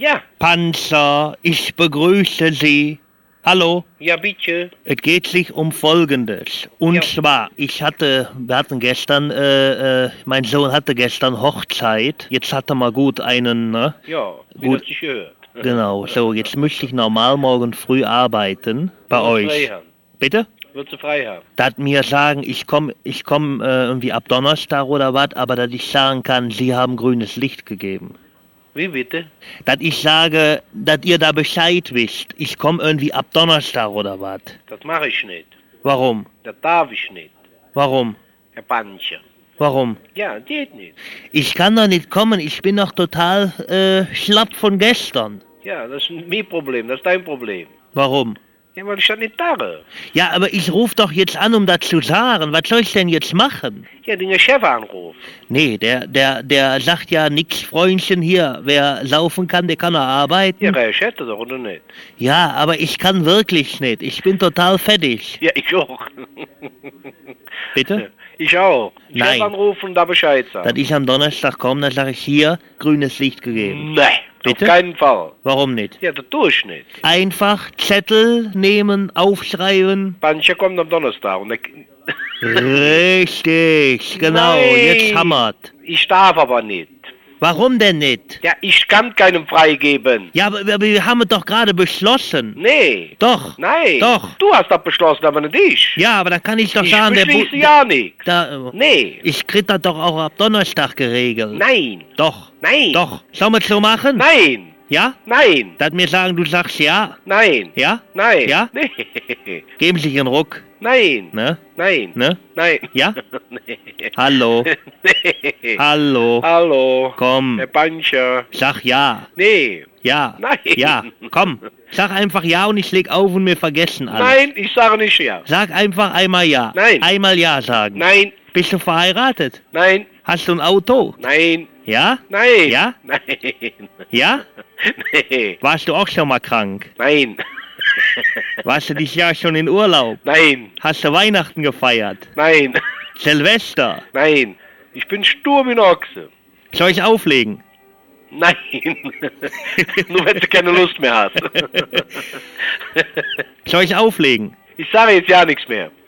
Ja. Panzer, ich begrüße Sie. Hallo? Ja, bitte. Es geht sich um Folgendes. Und Ja. zwar, mein Sohn hatte gestern Hochzeit. Jetzt hat er mal gut einen, ne? Ja, wie Gut. das sich gehört. Genau, so, jetzt müsste ich normal morgen früh arbeiten. Bei Würdest du euch. frei haben? Bitte? Würdest du frei haben? Dat mir sagen, ich komm irgendwie ab Donnerstag oder was, aber dass ich sagen kann, Sie haben grünes Licht gegeben. Wie bitte? Dass ich sage, dass ihr da Bescheid wisst. Ich komme irgendwie ab Donnerstag oder was. Das mache ich nicht. Warum? Das darf ich nicht, Warum? Herr Pancher. Warum? Ja, geht nicht. Ich kann doch nicht kommen, ich bin doch total schlapp von gestern. Ja, das ist mein Problem, das ist dein Problem. Warum? Ja, weil ich das nicht darf. Ja, aber ich rufe doch jetzt an, um das zu sagen. Was soll ich denn jetzt machen? Ja, den Chef anrufen. Nee, der sagt ja nix, Freundchen, hier. Wer saufen kann, der kann auch arbeiten. Ja, ich hätte doch, oder nicht? Ja, aber ich kann wirklich nicht. Ich bin total fertig. Ja, ich auch. Bitte? Ich auch. Nein. Chef anrufen und da Bescheid sagen. Dass ich am Donnerstag komme, dann sage ich hier, grünes Licht gegeben. Nee, Bitte? auf keinen Fall. Warum nicht? Ja, das tue ich nicht. Einfach Zettel nehmen, aufschreiben. Pancher kommt am Donnerstag und Richtig, genau, Nein. jetzt hammert. ich darf aber nicht. Warum denn nicht? Ja, ich kann keinem freigeben. Ja, aber wir haben es doch gerade beschlossen. Nee. Doch. Nein. Doch. Du hast das beschlossen, aber nicht ich. Ja, aber dann kann ich doch Ich sagen, beschließe ja nichts. da, Nee. ich krieg das doch auch ab Donnerstag geregelt. Nein. Doch. Nein. Doch. Sollen wir es so machen? Nein. Ja? Nein. Dass mir sagen, du sagst ja? Nein. Ja? Nein. Ja? Nee. Geben Sie sich einen Ruck. Nein. Ne? Nein. Ne? Nein. Ja? Nee. Hallo. Nee. Hallo. Hallo. Komm. Herr Pancher. Sag ja. Nee. Ja. Nein. Ja. Komm. Sag einfach ja und ich leg auf und wir vergessen alles. Nein, ich sage nicht ja. Sag einfach einmal ja. Nein. Einmal ja sagen. Nein. Bist du verheiratet? Nein. Hast du ein Auto? Nein. Ja? Nein. Ja? Nein. Ja? Nee. Warst du auch schon mal krank? Nein. Warst du dieses Jahr schon in Urlaub? Nein. Hast du Weihnachten gefeiert? Nein. Silvester? Nein. Ich bin stur wie ein Ochse. Soll ich auflegen? Nein. Nur wenn du keine Lust mehr hast. Soll ich auflegen? Ich sage jetzt ja nichts mehr.